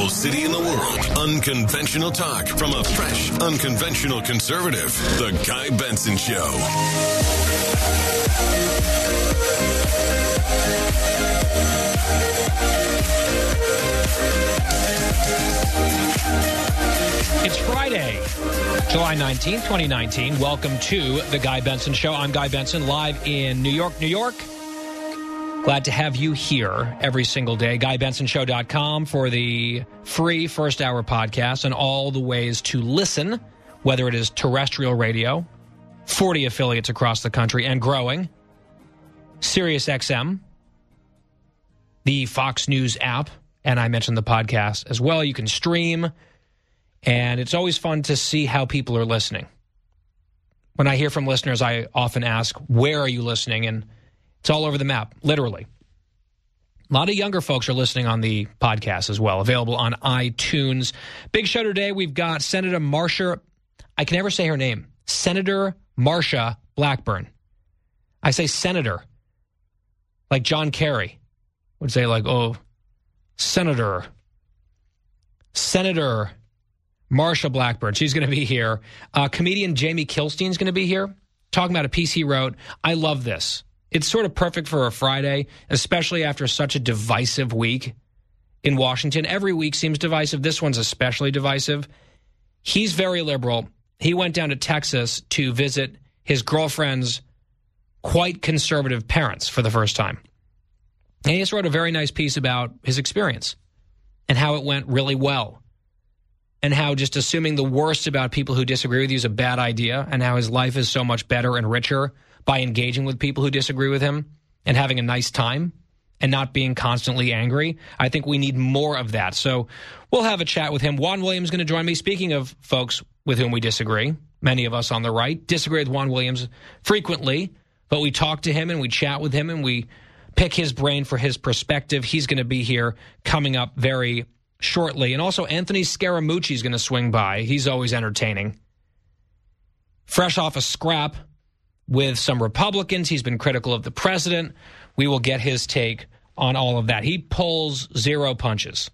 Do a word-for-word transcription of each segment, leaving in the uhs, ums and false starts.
unconventional city in the world. Unconventional talk from a fresh, unconventional conservative. The Guy Benson Show. It's Friday, July nineteenth, twenty nineteen. Welcome to The Guy Benson Show. I'm Guy Benson, live in New York, New York. Glad to have you here every single day. Guy Benson Show dot com for the free first hour podcast and all the ways to listen, whether it is terrestrial radio, forty affiliates across the country and growing, Sirius X M, the Fox News app, and I mentioned the podcast as well. You can stream, and it's always fun to see how people are listening. When I hear from listeners, I often ask, where are you listening? And it's all over the map, literally. A lot of younger folks are listening on the podcast as well, available on iTunes. Big show today. We've got Senator Marsha, I can never say her name, Senator Marsha Blackburn. I say senator, like John Kerry would say, like, oh, Senator, Senator Marsha Blackburn. She's going to be here. Uh, comedian Jamie Kilstein's going to be here, talking about a piece he wrote. I love this. It's sort of perfect for a Friday, especially after such a divisive week in Washington. Every week seems divisive. This one's especially divisive. He's very liberal. He went down to Texas to visit his girlfriend's quite conservative parents for the first time. And he just wrote a very nice piece about his experience and how it went really well, and how just assuming the worst about people who disagree with you is a bad idea, and how his life is so much better and richer by engaging with people who disagree with him and having a nice time and not being constantly angry. I think we need more of that. So we'll have a chat with him. Juan Williams is going to join me. Speaking of folks with whom we disagree, many of us on the right disagree with Juan Williams frequently, but we talk to him and we chat with him and we pick his brain for his perspective. He's going to be here coming up very shortly. And also Anthony Scaramucci is going to swing by. He's always entertaining. Fresh off a scrap with some Republicans. He's been critical of the president. We will get his take on all of that. He pulls zero punches.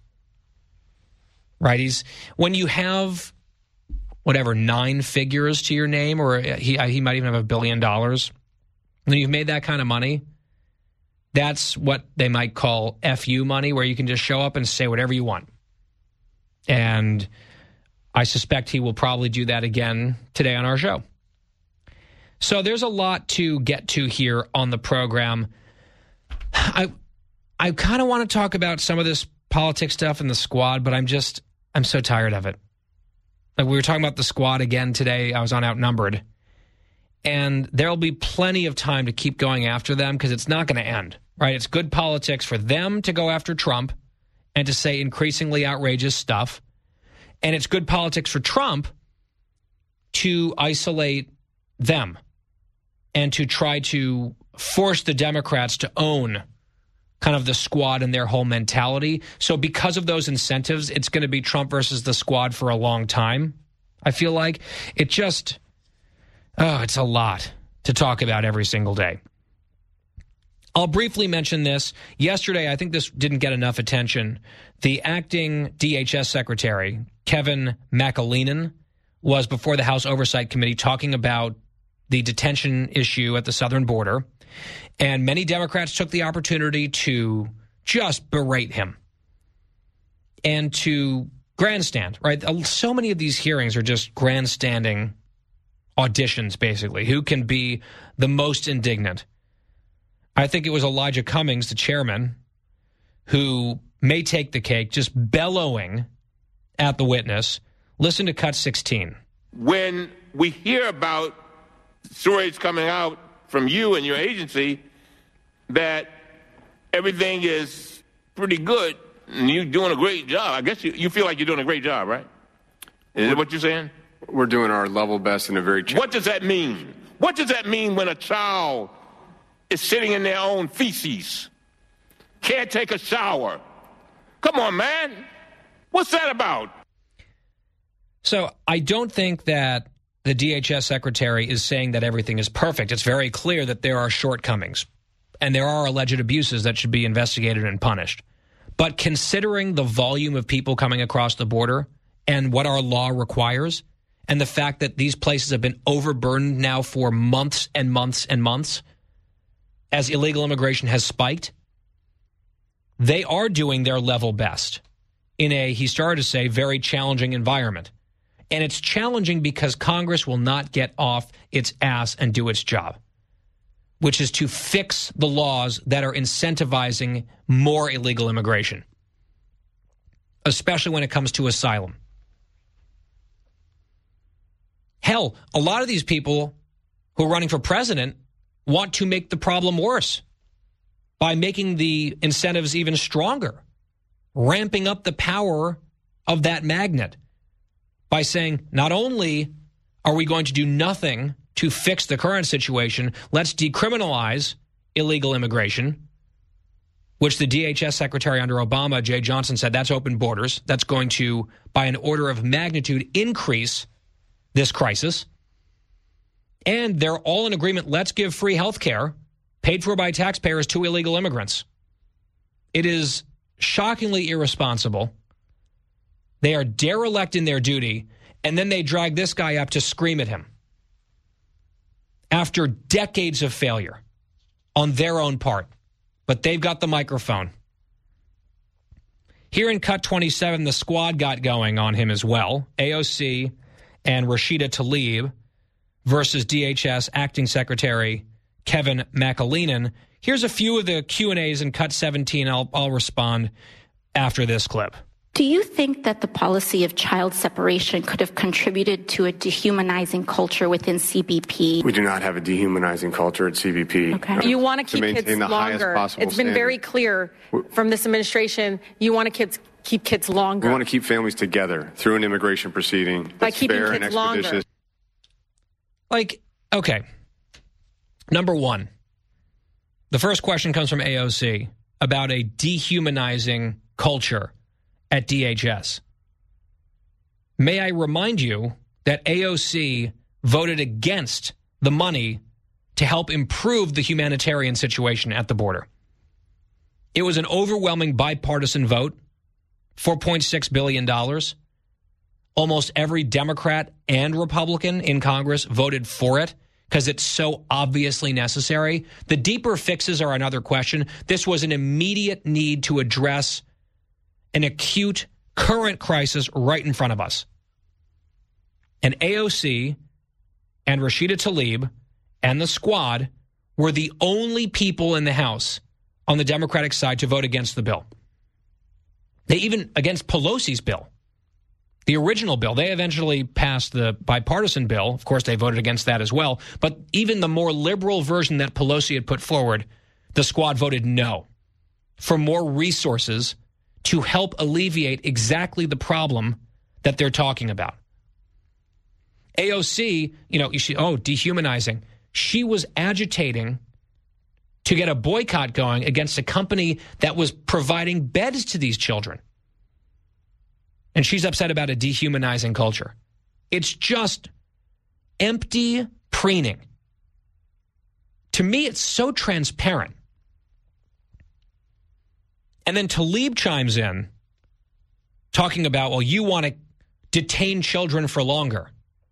Right? He's when you have whatever nine figures to your name, or he he might even have a billion dollars. When you've made that kind of money, that's what they might call F U money, where you can just show up and say whatever you want. And I suspect he will probably do that again today on our show. So there's a lot to get to here on the program. I I kind of want to talk about some of this politics stuff in the squad, but I'm just, I'm so tired of it. Like we were talking about the squad again today. I was on Outnumbered. And there'll be plenty of time to keep going after them because it's not going to end, right? It's good politics for them to go after Trump and to say increasingly outrageous stuff. And it's good politics for Trump to isolate them and to try to force the Democrats to own kind of the squad and their whole mentality. So because of those incentives, it's going to be Trump versus the squad for a long time, I feel like. It just, oh, it's a lot to talk about every single day. I'll briefly mention this. Yesterday, I think this didn't get enough attention. The acting D H S secretary, Kevin McAleenan, was before the House Oversight Committee talking about the detention issue at the southern border. And many Democrats took the opportunity to just berate him and to grandstand, right? So many of these hearings are just grandstanding auditions, basically. Who can be the most indignant? I think it was Elijah Cummings, the chairman, who may take the cake, just bellowing at the witness. Listen to cut sixteen. When we hear about stories coming out from you and your agency that everything is pretty good and you're doing a great job, I guess you, you feel like you're doing a great job, right? Is that what you're saying? We're doing our level best in a very... Ch- what does that mean? What does that mean when a child is sitting in their own feces, can't take a shower? Come on, man. What's that about? So I don't think that the D H S secretary is saying that everything is perfect. It's very clear that there are shortcomings and there are alleged abuses that should be investigated and punished. But considering the volume of people coming across the border and what our law requires, and the fact that these places have been overburdened now for months and months and months, as illegal immigration has spiked, they are doing their level best in a, he started to say, very challenging environment. And it's challenging because Congress will not get off its ass and do its job, which is to fix the laws that are incentivizing more illegal immigration, especially when it comes to asylum. Hell, a lot of these people who are running for president want to make the problem worse by making the incentives even stronger, ramping up the power of that magnet by saying, not only are we going to do nothing to fix the current situation, let's decriminalize illegal immigration, which the D H S Secretary under Obama, Jay Johnson, said that's open borders. That's going to, by an order of magnitude, increase this crisis. And they're all in agreement, let's give free health care paid for by taxpayers to illegal immigrants. It is shockingly irresponsible. They are derelict in their duty, and then they drag this guy up to scream at him after decades of failure on their own part. But they've got the microphone. Here in Cut twenty-seven, the squad got going on him as well. A O C and Rashida Tlaib versus D H S Acting Secretary Kevin McAleenan. Here's a few of the Q and A's in Cut seventeen. I'll, I'll respond after this clip. Do you think that the policy of child separation could have contributed to a dehumanizing culture within C B P? We do not have a dehumanizing culture at C B P. Okay. You want to keep to kids the longer. It's been standard. very clear from this administration. You want to kids keep kids longer. We want to keep families together through an immigration proceeding that's by keeping fair kids and longer. expeditious. Like, okay. Number one, the first question comes from A O C about a dehumanizing culture at D H S. May I remind you that A O C voted against the money to help improve the humanitarian situation at the border. It was an overwhelming bipartisan vote, four point six billion dollars. Almost every Democrat and Republican in Congress voted for it because it's so obviously necessary. The deeper fixes are another question. This was an immediate need to address an acute current crisis right in front of us. And A O C and Rashida Tlaib and the squad were the only people in the House on the Democratic side to vote against the bill. They even against Pelosi's bill. The original bill, they eventually passed the bipartisan bill. Of course, they voted against that as well. But even the more liberal version that Pelosi had put forward, the squad voted no for more resources to help alleviate exactly the problem that they're talking about. A O C, you know, you see, oh, dehumanizing. She was agitating to get a boycott going against a company that was providing beds to these children. And she's upset about a dehumanizing culture. It's just empty preening. To me, it's so transparent. And then Tlaib chimes in, talking about, well, you want to detain children for longer.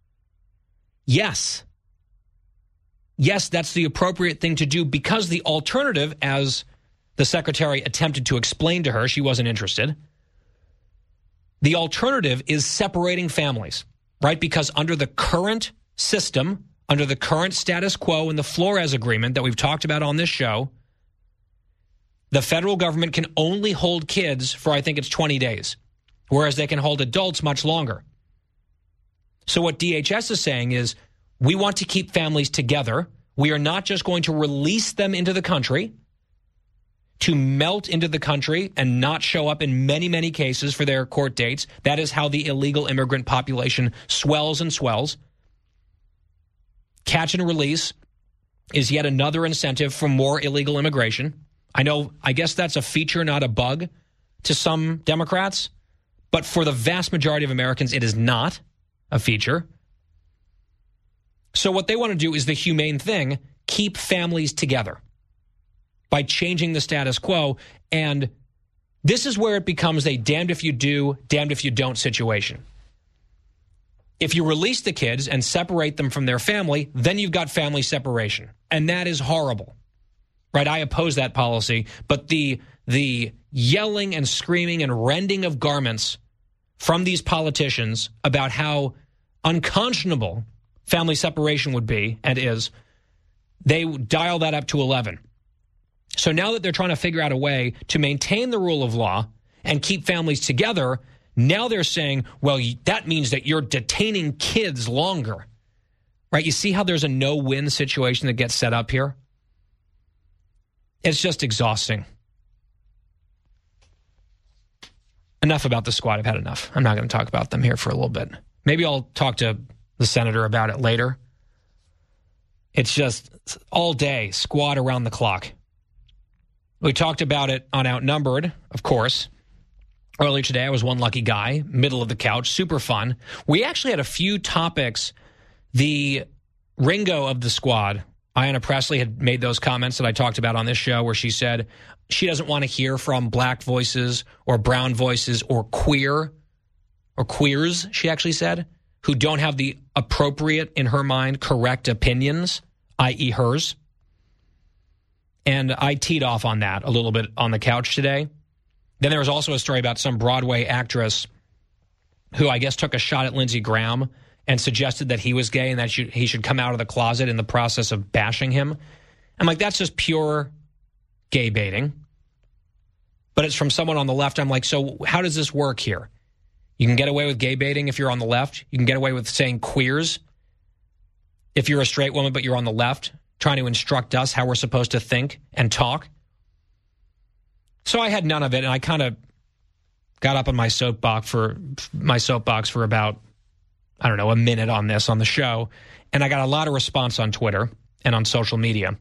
Yes. Yes, that's the appropriate thing to do because the alternative, as the secretary attempted to explain to her, she wasn't interested. The alternative is separating families, right? Because under the current system, under the current status quo in the Flores Agreement that we've talked about on this show, the federal government can only hold kids for, I think it's twenty days, whereas they can hold adults much longer. So what D H S is saying is, we want to keep families together. We are not just going to release them into the country to melt into the country and not show up in many, many cases for their court dates. That is how the illegal immigrant population swells and swells. Catch and release is yet another incentive for more illegal immigration. I know, I guess that's a feature, not a bug to some Democrats, but for the vast majority of Americans, it is not a feature. So what they want to do is the humane thing, keep families together by changing the status quo. And This is where it becomes a damned if you do, damned if you don't situation. If you release the kids and separate them from their family, then you've got family separation. And that is horrible. Right? I oppose that policy. But the the yelling and screaming and rending of garments from these politicians about how unconscionable family separation would be and is, they dial that up to eleven. So now that they're trying to figure out a way to maintain the rule of law and keep families together, now they're saying, well, that means that you're detaining kids longer. Right? You see how there's a no-win situation that gets set up here? It's just exhausting. Enough about the squad. I've had enough. I'm not going to talk about them here for a little bit. Maybe I'll talk to the senator about it later. It's just all day, squad around the clock. We talked about it on Outnumbered, of course. Earlier today, I was one lucky guy, middle of the couch, super fun. We actually had a few topics. The Ringo of the squad, Ayanna Pressley, had made those comments that I talked about on this show where she said she doesn't want to hear from black voices or brown voices or queer, or queers, she actually said, who don't have the appropriate, in her mind, correct opinions, that is hers. And I teed off on that a little bit on the couch today. Then there was also a story about some Broadway actress who I guess took a shot at Lindsey Graham and suggested that he was gay and that he should come out of the closet in the process of bashing him. I'm like, that's just pure gay baiting. But it's from someone on the left. I'm like, so how does this work here? You can get away with gay baiting if you're on the left. You can get away with saying queers if you're a straight woman but you're on the left, trying to instruct us how we're supposed to think and talk. So I had none of it, and I kind of got up on my soapbox for my soapbox for about, I don't know, a minute on this on the show, and I got a lot of response on Twitter and on social media.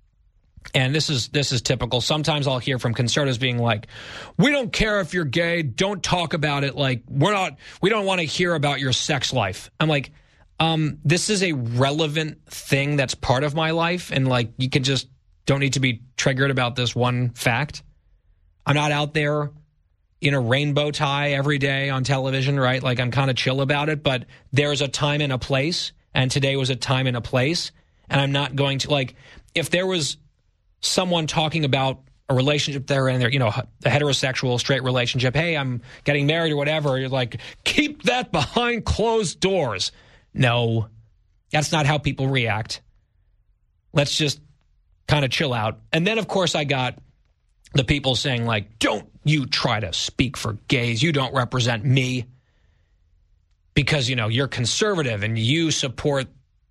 And this is this is typical. Sometimes I'll hear from conservatives being like, "We don't care if you're gay. Don't talk about it. Like we're not. We don't want to hear about your sex life." I'm like, um, this is a relevant thing that's part of my life, and like you can just don't need to be triggered about this one fact. I'm not out there in a rainbow tie every day on television, right? Like I'm kind of chill about it, but there's a time and a place, and today was a time and a place, and I'm not going to, like, if there was someone talking about a relationship there and they're, you know, a heterosexual straight relationship, hey, I'm getting married or whatever, you're like, keep that behind closed doors. No, that's not how people react. Let's just kind of chill out. And then, of course, I got the people saying, like, don't you try to speak for gays. You don't represent me because, you know, you're conservative and you support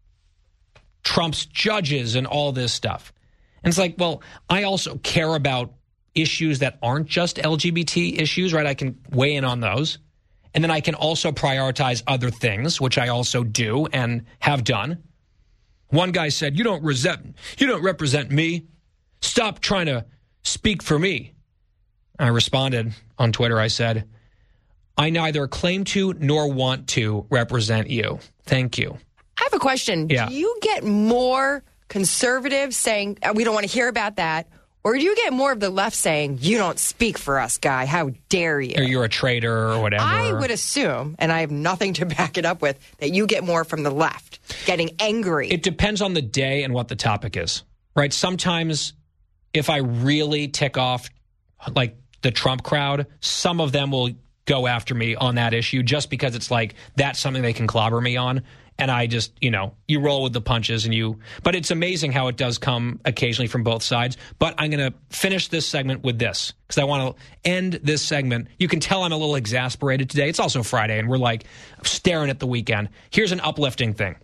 Trump's judges and all this stuff. And it's like, well, I also care about issues that aren't just L G B T issues, right? I can weigh in on those. And then I can also prioritize other things, which I also do and have done. One guy said, you don't resent, you don't represent me. Stop trying to speak for me. I responded on Twitter. I said, I neither claim to nor want to represent you. Thank you. I have a question. Yeah. Do you get more conservatives saying, we don't want to hear about that? Or do you get more of the left saying, you don't speak for us, guy? How dare you? Or you're a traitor or whatever. I would assume, and I have nothing to back it up with, that you get more from the left, getting angry. It depends on the day and what the topic is, right? Sometimes if I really tick off, like, the Trump crowd, some of them will go after me on that issue just because it's like that's something they can clobber me on. And I just, you know, you roll with the punches and you, but it's amazing how it does come occasionally from both sides. But I'm going to finish this segment with this because I want to end this segment. You can tell I'm a little exasperated today. It's also Friday and we're like staring at the weekend. Here's an uplifting thing.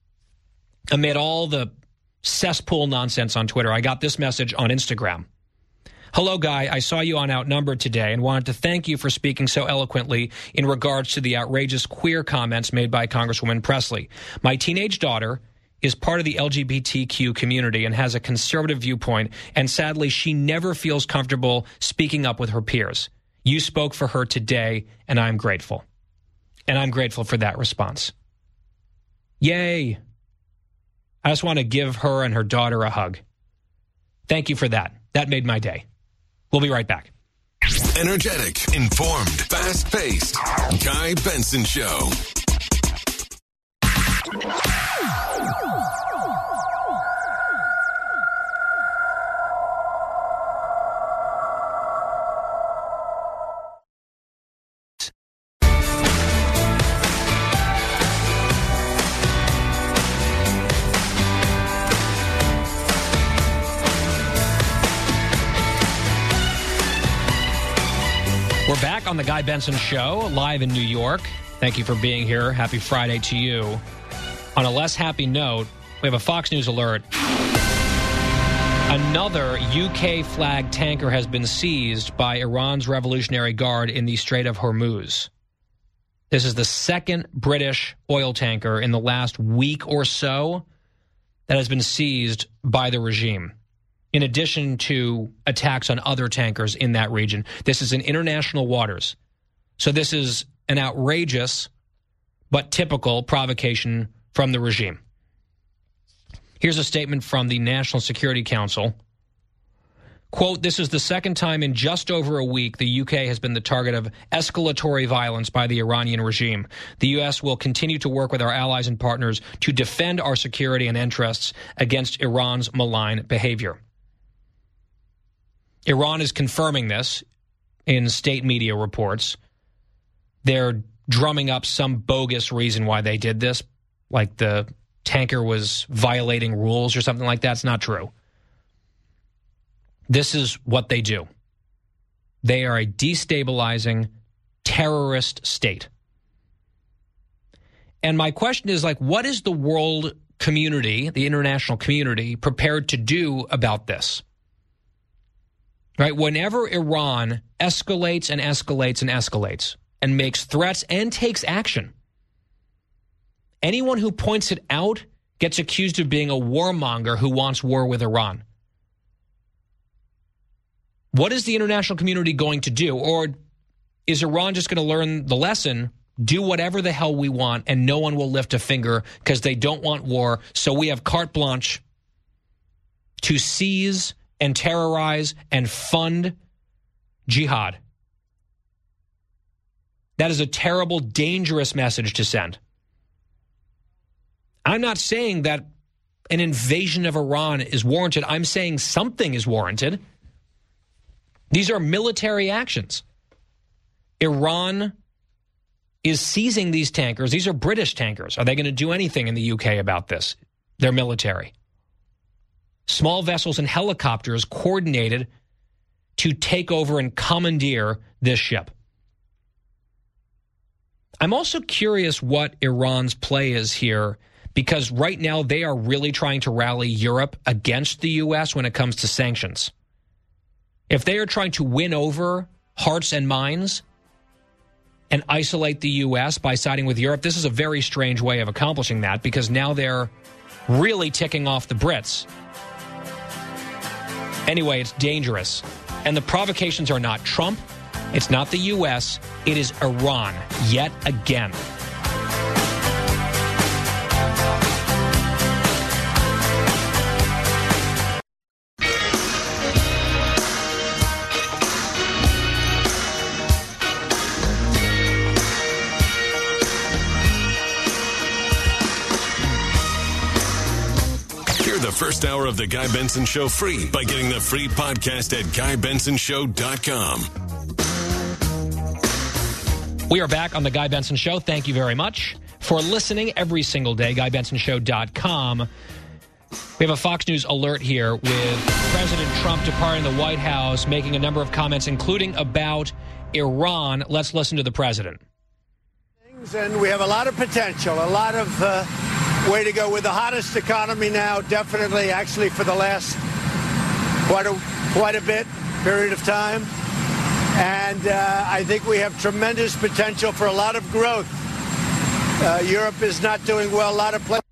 Amid all the cesspool nonsense on Twitter, I got this message on Instagram. Hello, Guy. I saw you on Outnumbered today and wanted to thank you for speaking so eloquently in regards to the outrageous queer comments made by Congresswoman Pressley. My teenage daughter is part of the L G B T Q community and has a conservative viewpoint, and sadly, she never feels comfortable speaking up with her peers. You spoke for her today, and I'm grateful. And I'm grateful for that response. Yay. I just want to give her and her daughter a hug. Thank you for that. That made my day. We'll be right back. Energetic, informed, fast-paced. Guy Benson Show. We're back on the Guy Benson Show, live in New York. Thank you for being here. Happy Friday to you. On a less happy note, we have a Fox News alert. Another U K-flagged tanker has been seized by Iran's Revolutionary Guard in the Strait of Hormuz. This is the second British oil tanker in the last week or so that has been seized by the regime, in addition to attacks on other tankers in that region. This is in international waters. So this is an outrageous but typical provocation from the regime. Here's a statement from the National Security Council. Quote, "This is the second time in just over a week the U K has been the target of escalatory violence by the Iranian regime. The U S will continue to work with our allies and partners to defend our security and interests against Iran's malign behavior." Iran is confirming this in state media reports. They're drumming up some bogus reason why they did this, like the tanker was violating rules or something like that. It's not true. This is what they do. They are a destabilizing terrorist state. And my question is, like, what is the world community, the international community, prepared to do about this? Right? Whenever Iran escalates and escalates and escalates and makes threats and takes action, anyone who points it out gets accused of being a warmonger who wants war with Iran. What is the international community going to do? Or is Iran just going to learn the lesson, do whatever the hell we want, and no one will lift a finger because they don't want war, so we have carte blanche to seize and terrorize and fund jihad? That is a terrible, dangerous message to send. I'm not saying that an invasion of Iran is warranted. I'm saying something is warranted. These are military actions. Iran is seizing these tankers. These are British tankers. Are they going to do anything in the U K about this? They're military. Small vessels and helicopters coordinated to take over and commandeer this ship. I'm also curious what Iran's play is here, because right now they are really trying to rally Europe against the U S when it comes to sanctions. If they are trying to win over hearts and minds and isolate the U S by siding with Europe, this is a very strange way of accomplishing that, because now they're really ticking off the Brits. Anyway, it's dangerous. And the provocations are not Trump. It's not the U S. It is Iran, yet again. The first hour of the Guy Benson Show free by getting the free podcast at guy benson show dot com. We are back on the Guy Benson Show. Thank you very much for listening every single day. guy benson show dot com. We have a Fox News alert here with President Trump departing the White House, making a number of comments, including about Iran. Let's listen to the president. And we have a lot of potential, a lot of uh, way to go. We're the hottest economy now, definitely, actually, for the last quite a, quite a bit, period of time. And uh, I think we have tremendous potential for a lot of growth. Uh, Europe is not doing well, a lot of places.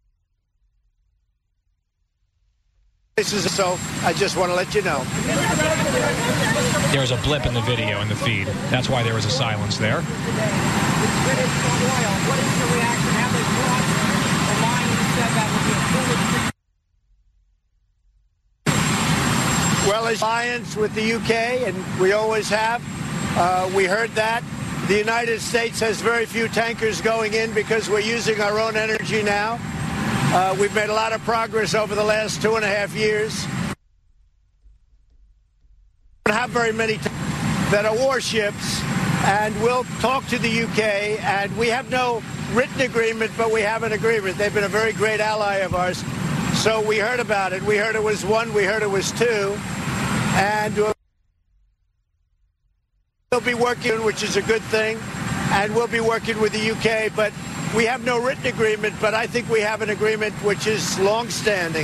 So I just want to let you know. There was a blip in the video in the feed. That's why there was a silence there. Well, alliance with the U K, and we always have. Uh, we heard that. The United States has very few tankers going in because we're using our own energy now. Uh, we've made a lot of progress over the last two and a half years. We don't have very many t- that are warships, and we'll talk to the U K, and we have no written agreement, but we have an agreement. They've been a very great ally of ours. So we heard about it. We heard it was one. We heard it was two. And we'll be working, which is a good thing. And we'll be working with the U K. But we have no written agreement. But I think we have an agreement which is long-standing.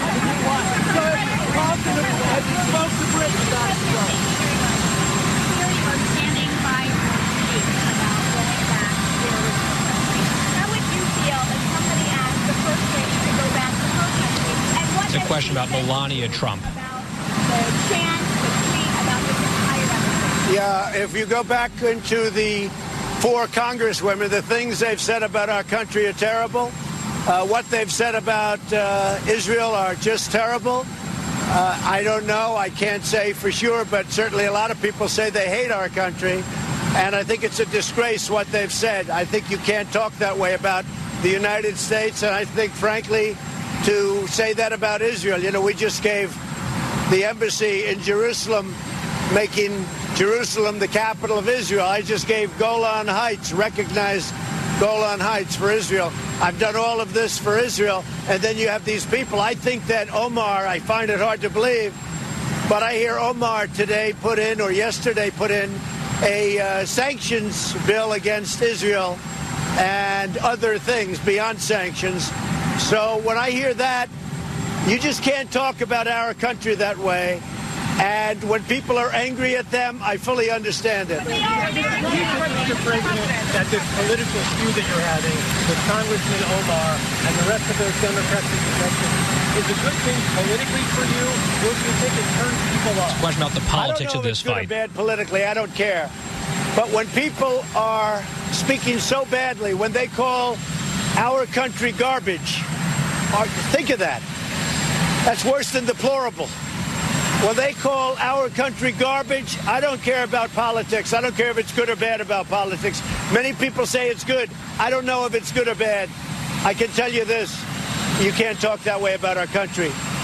It's a question about Melania Trump. Yeah, if you go back into the four congresswomen, the things they've said about our country are terrible. Uh, what they've said about uh, Israel are just terrible. Uh, I don't know. I can't say for sure, but certainly a lot of people say they hate our country. And I think it's a disgrace what they've said. I think you can't talk that way about the United States. And I think, frankly, to say that about Israel. You know, we just gave the embassy in Jerusalem, making Jerusalem the capital of Israel. I just gave Golan Heights, recognized Golan Heights for Israel. I've done all of this for Israel. And then you have these people. I think that Omar, I find it hard to believe, but I hear Omar today put in, or yesterday put in, a uh, sanctions bill against Israel and other things beyond sanctions. So when I hear that, you just can't talk about our country that way. And when people are angry at them, I fully understand it. Do you think, Mister President, that this political feud that you're having with Congressman Omar and the rest of those Democrats in convention is a good thing politically for you, or do you think it turns people off? It's a question about the politics of this fight. I don't know if it's good or bad politically. I don't care. But when people are speaking so badly, when they call our country garbage, or, think of that. That's worse than deplorable. When they call our country garbage, I don't care about politics. I don't care if it's good or bad about politics. Many people say it's good. I don't know if it's good or bad. I can tell you this. You can't talk that way about our country.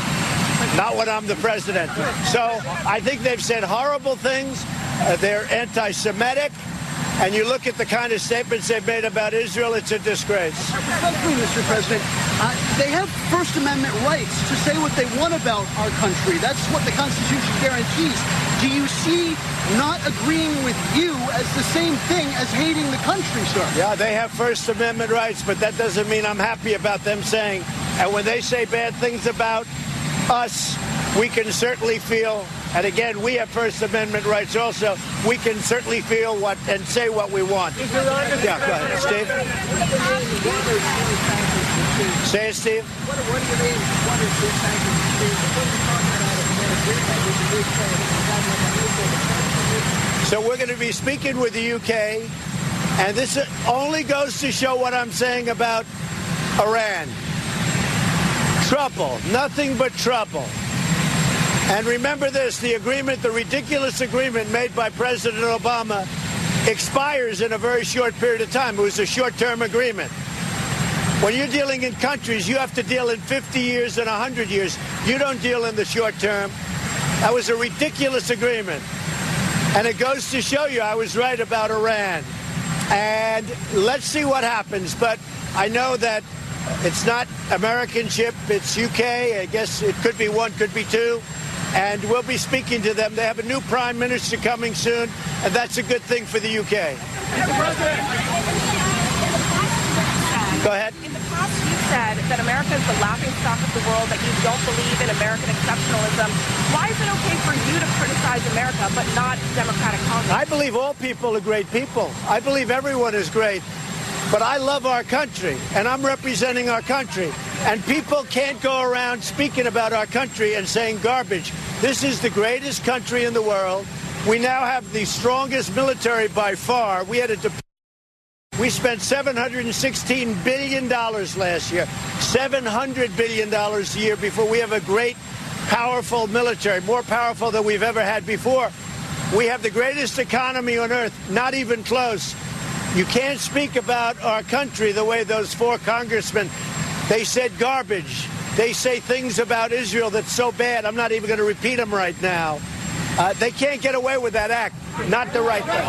Not when I'm the president. So I think they've said horrible things. Uh, they're anti-Semitic. And you look at the kind of statements they've made about Israel, it's a disgrace. Respectfully, Mister President, uh, they have First Amendment rights to say what they want about our country. That's what the Constitution guarantees. Do you see not agreeing with you as the same thing as hating the country, sir? Yeah, they have First Amendment rights, but that doesn't mean I'm happy about them saying. And when they say bad things about us, we can certainly feel, and again, we have First Amendment rights also, we can certainly feel what and say what we want. Yeah, go ahead, Steve. Say it, Steve. What, what do you mean? What is this sanctions? So we're going to be speaking with the U K, and this only goes to show what I'm saying about Iran. Trouble, nothing but trouble. And remember this, the agreement, the ridiculous agreement made by President Obama expires in a very short period of time. It was a short-term agreement. When you're dealing in countries, you have to deal in fifty years and one hundred years. You don't deal in the short term. That was a ridiculous agreement. And it goes to show you I was right about Iran. And let's see what happens. But I know that it's not American ship, it's U K. I guess it could be one, could be two. And we'll be speaking to them. They have a new prime minister coming soon, and that's a good thing for the U K. Go ahead. In the past, you said that America is the laughingstock of the world, that you don't believe in American exceptionalism. Why is it okay for you to criticize America, but not Democratic Congress? I believe all people are great people. I believe everyone is great. But I love our country, and I'm representing our country. And people can't go around speaking about our country and saying garbage. This is the greatest country in the world. We now have the strongest military by far. We had a de- we spent seven hundred sixteen billion dollars last year, seven hundred billion dollars a year before. We have a great powerful military, more powerful than we've ever had before. We have the greatest economy on earth, not even close. You can't speak about our country the way those four congressmen, they said garbage. They say things about Israel that's so bad, I'm not even going to repeat them right now. Uh, they can't get away with that act. Not the right thing.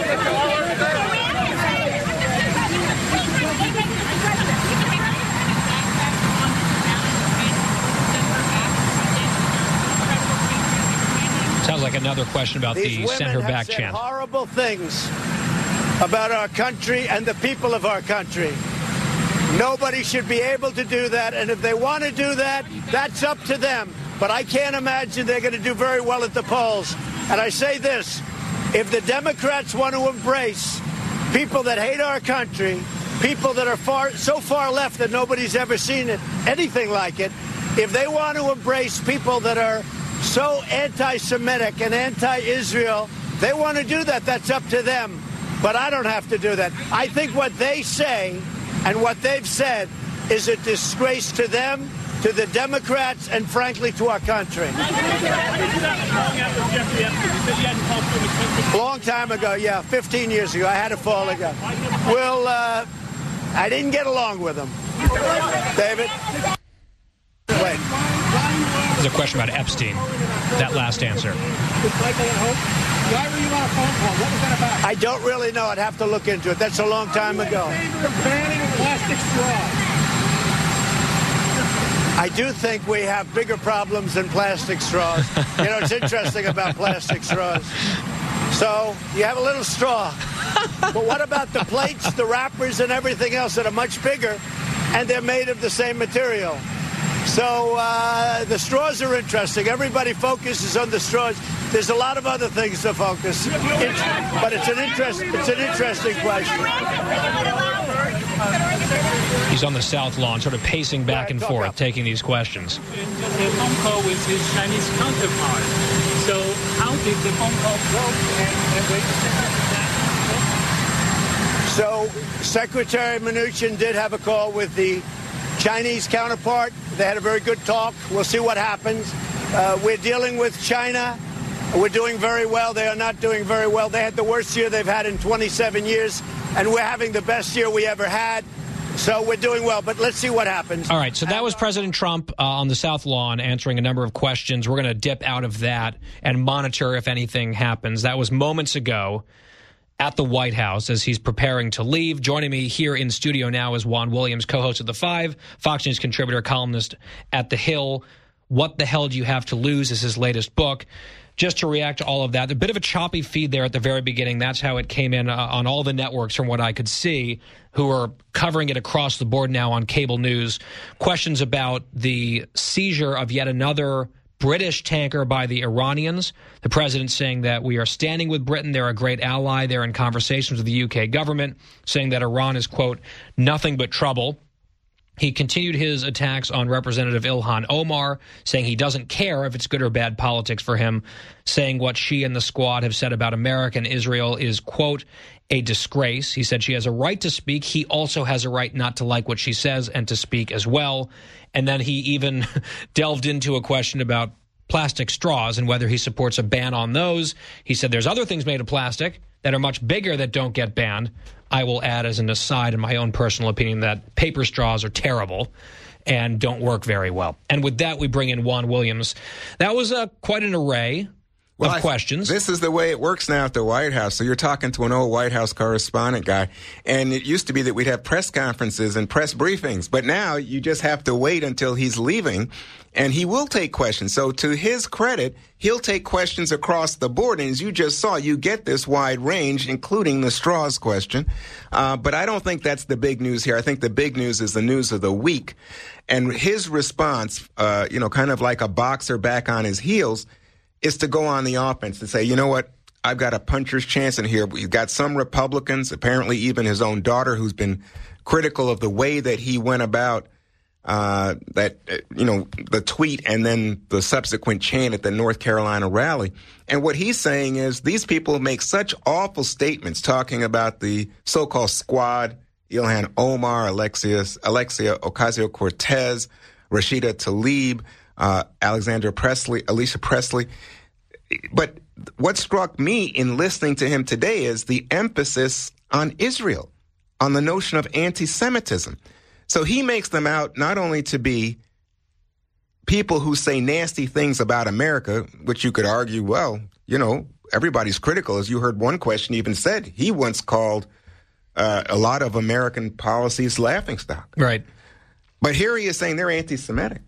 Sounds like another question about These the send her women have back said chant. Horrible things about our country and the people of our country. Nobody should be able to do that, and if they want to do that, that's up to them. But I can't imagine they're going to do very well at the polls. And I say this, if the Democrats want to embrace people that hate our country, people that are far so far left that nobody's ever seen it, anything like it, if they want to embrace people that are so anti-Semitic and anti-Israel, they want to do that. That's up to them. But I don't have to do that. I think what they say and what they've said is a disgrace to them, to the Democrats, and frankly to our country. Long time ago, yeah, fifteen years ago. I had a fall ago. Well, uh, I didn't get along with him. David? Wait. There's a question about Epstein. That last answer. Why were you on a phone call? What was that about? I don't really know. I'd have to look into it. That's a long time ago. Are you in favor of banning plastic straws? I do think we have bigger problems than plastic straws. You know, it's interesting about plastic straws. So you have a little straw. But what about the plates, the wrappers, and everything else that are much bigger, and they're made of the same material? So uh, the straws are interesting. Everybody focuses on the straws. There's a lot of other things to focus. It's, but it's an interest. It's an interesting question. He's on the South Lawn, sort of pacing back and forth, taking these questions. A phone call with his Chinese counterpart. So how did the phone call go? So Secretary Mnuchin did have a call with the Chinese counterpart. They had a very good talk. We'll see what happens. Uh, we're dealing with China. We're doing very well. They are not doing very well. They had the worst year they've had in twenty-seven years, and we're having the best year we ever had. So we're doing well, but let's see what happens. All right, so that was President Trump uh, on the South Lawn answering a number of questions. We're going to dip out of that and monitor if anything happens. That was moments ago at the White House as he's preparing to leave. Joining me here in studio now is Juan Williams, co-host of The Five, Fox News contributor, columnist at The Hill. What the Hell Do You Have to Lose is his latest book. Just to react to all of that, a bit of a choppy feed there at the very beginning. That's how it came in uh, on all the networks from what I could see, who are covering it across the board now on cable news. Questions about the seizure of yet another British tanker by the Iranians. The president saying that we are standing with Britain. They're a great ally. They're in conversations with the U K government, saying that Iran is, quote, nothing but trouble. He continued his attacks on Representative Ilhan Omar, saying he doesn't care if it's good or bad politics for him, saying what she and the squad have said about America and Israel is, quote, a disgrace. He said she has a right to speak. He also has a right not to like what she says and to speak as well. And then he even delved into a question about plastic straws and whether he supports a ban on those. He said there's other things made of plastic that are much bigger that don't get banned. I will add as an aside in my own personal opinion that paper straws are terrible and don't work very well. And with that, we bring in Juan Williams. That was uh, quite an array well, of I, questions. This is the way it works now at the White House. So you're talking to an old White House correspondent guy, and it used to be that we'd have press conferences and press briefings, but now you just have to wait until he's leaving, and he will take questions. So to his credit, he'll take questions across the board, and as you just saw, you get this wide range, including the straws question. Uh, but I don't think that's the big news here. I think the big news is the news of the week, and his response, uh, you know, kind of like a boxer back on his heels, is to go on the offense, to say, you know what, I've got a puncher's chance in here. We've got some Republicans, apparently even his own daughter, who's been critical of the way that he went about uh, that, uh, you know, the tweet and then the subsequent chant at the North Carolina rally. And what he's saying is these people make such awful statements talking about the so-called squad, Ilhan Omar, Alexia, Alexia Ocasio-Cortez, Rashida Tlaib, uh, Alexandra Presley, Alicia Presley. But what struck me in listening to him today is the emphasis on Israel, on the notion of anti-Semitism. So he makes them out not only to be people who say nasty things about America, which you could argue, well, you know, everybody's critical. As you heard one question even said, he once called uh, a lot of American policies laughingstock. Right. But here he is saying they're anti-Semitic.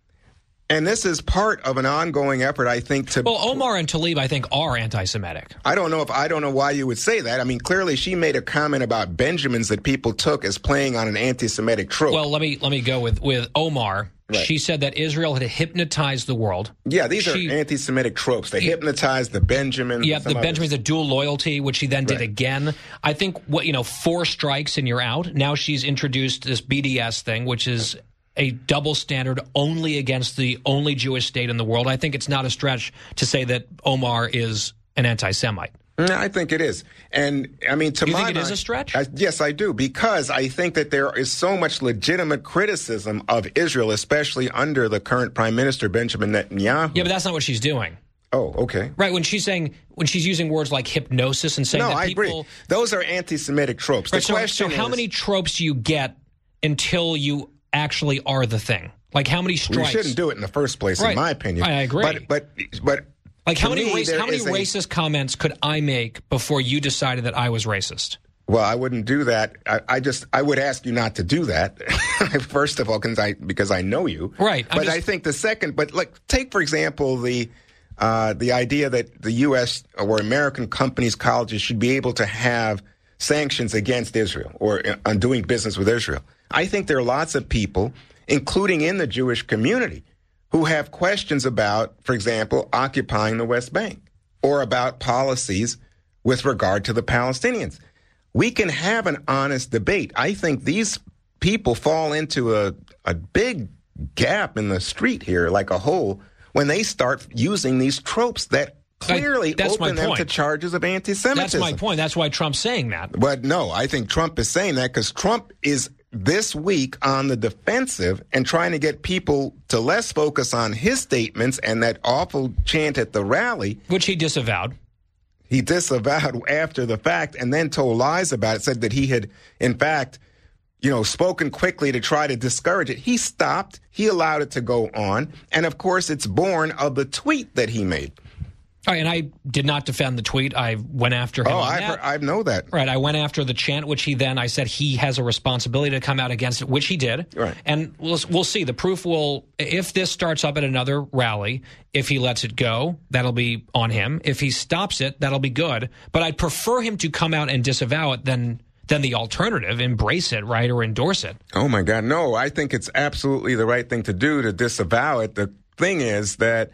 And this is part of an ongoing effort, I think, to... Well, Omar and Tlaib, I think, are anti-Semitic. I don't know if I don't know why you would say that. I mean, clearly she made a comment about Benjamins that people took as playing on an anti-Semitic trope. Well, let me let me go with, with Omar. Right. She said that Israel had hypnotized the world. Yeah, these she, are anti-Semitic tropes. They hypnotized the Benjamins. Yeah, the Benjamins, the dual loyalty, which she then did right. again. I think, what you know, four strikes and you're out. Now she's introduced this B D S thing, which is a double standard only against the only Jewish state in the world. I think it's not a stretch to say that Omar is an anti-Semite. I think it is. And, I mean, to you my think it mind, is a stretch? I, yes, I do, because I think that there is so much legitimate criticism of Israel, especially under the current Prime Minister, Benjamin Netanyahu. Yeah, but that's not what she's doing. Oh, okay. Right, when she's saying, when she's using words like hypnosis and saying no, that I people... agree. Those are anti-Semitic tropes. Right, the so, question so how is, many tropes do you get until you actually are the thing? Like, how many strikes? We shouldn't do it in the first place, right. in my opinion. I agree. But, but, but like, how many, me, race, how many racist a, comments could I make before you decided that I was racist? Well, I wouldn't do that. I, I just, I would ask you not to do that. First of all, because I, because I know you. Right. I'm but just, I think the second, but like, take, for example, the, uh, the idea that the U S or American companies, colleges should be able to have sanctions against Israel or on doing business with Israel. I think there are lots of people, including in the Jewish community, who have questions about, for example, occupying the West Bank or about policies with regard to the Palestinians. We can have an honest debate. I think these people fall into a, a big gap in the street here, like a hole, when they start using these tropes that clearly I, open them to charges of anti-Semitism. That's my point. That's why Trump's saying that. But no, I think Trump is saying that because Trump is this week on the defensive and trying to get people to less focus on his statements and that awful chant at the rally. Which he disavowed. He disavowed after the fact and then told lies about it, said that he had, in fact, you know, spoken quickly to try to discourage it. He stopped. He allowed it to go on. And, of course, it's born of the tweet that he made. All right, and I did not defend the tweet. I went after him. Oh, on I, that. I know that. Right, I went after the chant, which he then, I said he has a responsibility to come out against it, which he did. Right. And we'll, we'll see. The proof will, if this starts up at another rally, if he lets it go, that'll be on him. If he stops it, that'll be good. But I'd prefer him to come out and disavow it than than the alternative, embrace it, right, or endorse it. Oh, my God, no. I think it's absolutely the right thing to do to disavow it. The thing is that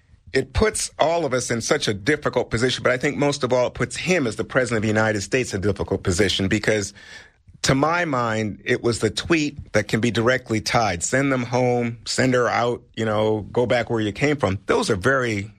it puts all of us in such a difficult position, but I think most of all it puts him as the president of the United States in a difficult position because, to my mind, it was the tweet that can be directly tied. Send them home, send her out, you know, go back where you came from. Those are very,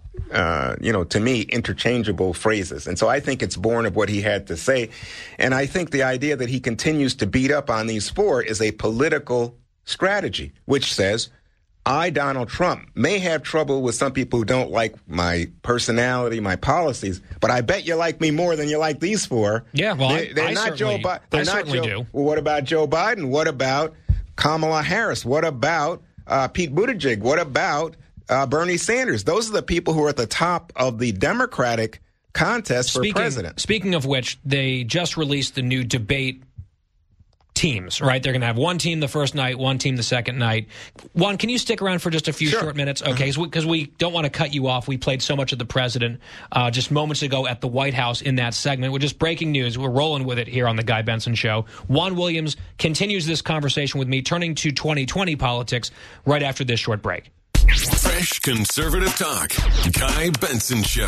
uh, you know, to me, interchangeable phrases. And so I think it's born of what he had to say. And I think the idea that he continues to beat up on these four is a political strategy, which says, I, Donald Trump, may have trouble with some people who don't like my personality, my policies, but I bet you like me more than you like these four. Yeah, well, they, they're I, I not Joe Biden. I certainly Joe, do. Well, what about Joe Biden? What about Kamala Harris? What about uh, Pete Buttigieg? What about uh, Bernie Sanders? Those are the people who are at the top of the Democratic contest speaking, for president. Speaking of which, they just released the new debate teams, right? They're going to have one team the first night, one team the second night. Juan, can you stick around for just a few sure. short minutes? Okay, because we, we don't want to cut you off. We played so much of the president uh, just moments ago at the White House in that segment. We're just breaking news. We're rolling with it here on the Guy Benson Show. Juan Williams continues this conversation with me, turning to twenty twenty politics right after this short break. Fresh conservative talk. Guy Benson Show.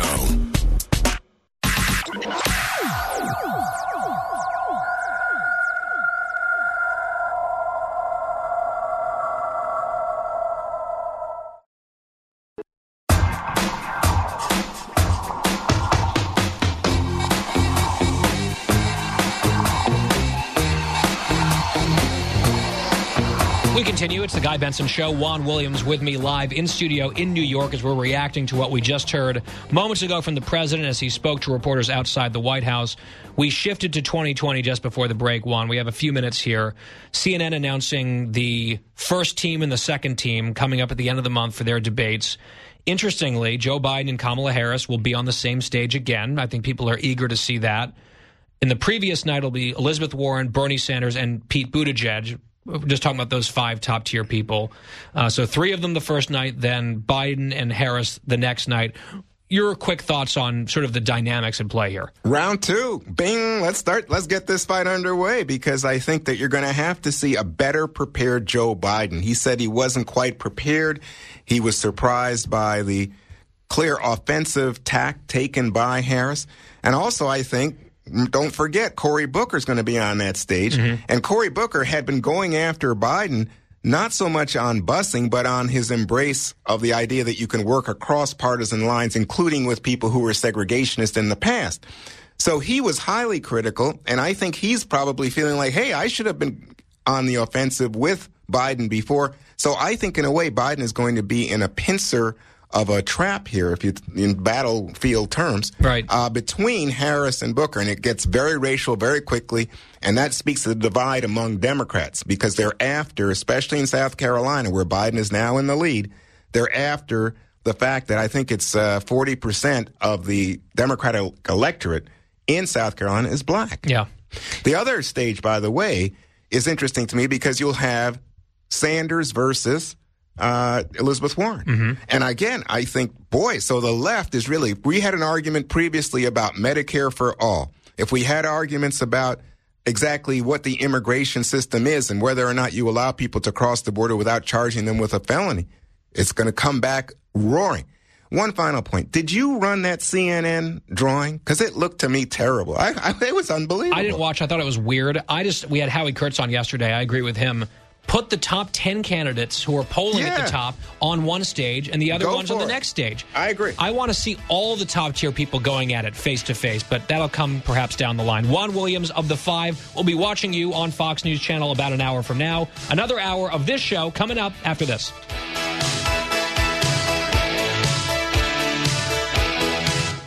We continue. It's the Guy Benson Show. Juan Williams with me live in studio in New York as we're reacting to what we just heard moments ago from the president as he spoke to reporters outside the White House. We shifted to twenty twenty just before the break, Juan. We have a few minutes here. C N N announcing the first team and the second team coming up at the end of the month for their debates. Interestingly, Joe Biden and Kamala Harris will be on the same stage again. I think people are eager to see that. In the previous night, it'll be Elizabeth Warren, Bernie Sanders, and Pete Buttigieg. We're just talking about those five top-tier people. Uh, so three of them the first night, then Biden and Harris the next night. Your quick thoughts on sort of the dynamics in play here. Round two. Bing. Let's start. Let's get this fight underway because I think that you're going to have to see a better prepared Joe Biden. He said he wasn't quite prepared. He was surprised by the clear offensive tack taken by Harris. And also, I think, don't forget, Cory Booker's going to be on that stage. Mm-hmm. And Cory Booker had been going after Biden not so much on busing, but on his embrace of the idea that you can work across partisan lines, including with people who were segregationists in the past. So he was highly critical, and I think he's probably feeling like, hey, I should have been on the offensive with Biden before. So I think, in a way, Biden is going to be in a pincer of a trap here, if you in battlefield terms, right? Uh, between Harris and Booker, and it gets very racial very quickly, and that speaks to the divide among Democrats because they're after, especially in South Carolina, where Biden is now in the lead, they're after the fact that I think it's uh, forty percent of the Democratic electorate in South Carolina is black. Yeah. The other stage, by the way, is interesting to me because you'll have Sanders versus Uh, Elizabeth Warren. Mm-hmm. And again, I think, boy, so the left is really, we had an argument previously about Medicare for all. If we had arguments about exactly what the immigration system is and whether or not you allow people to cross the border without charging them with a felony, it's going to come back roaring. One final point. Did you run that C N N drawing? Because it looked to me terrible. I, I, it was unbelievable. I didn't watch. I thought it was weird. I just, we had Howie Kurtz on yesterday. I agree with him. Put the top ten candidates who are polling yeah. at the top on one stage and the other Go ones on the it. next stage. I agree. I want to see all the top-tier people going at it face-to-face, but that'll come perhaps down the line. Juan Williams of The Five will be watching you on Fox News Channel about an hour from now. Another hour of this show coming up after this.